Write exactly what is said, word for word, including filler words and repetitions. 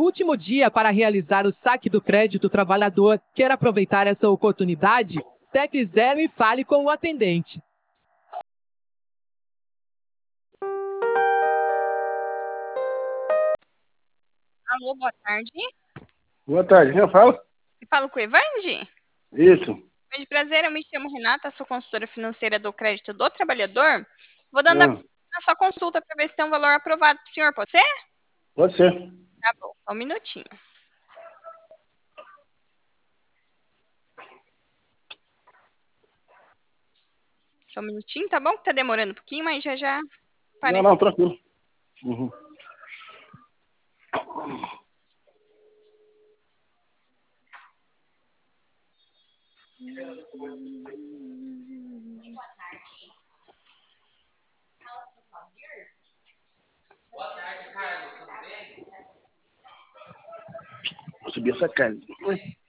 Último dia para realizar o saque do crédito trabalhador. Quer aproveitar essa oportunidade? Tecle zero e fale com o atendente. Alô, boa tarde. Boa tarde, quem fala? Eu falo com o Evandi? Isso. Muito prazer, eu me chamo Renata, sou consultora financeira do Crédito do Trabalhador. Vou dando Ah, a sua consulta para ver se tem um valor aprovado para o senhor, pode ser? pode ser. Tá bom, só um minutinho. Só um minutinho, tá bom? Que tá demorando um pouquinho, mas já já Não, parece. não, tranquilo. Uhum. Boa tarde, Carlos. Tudo bem? Vou subir essa carne. Oi.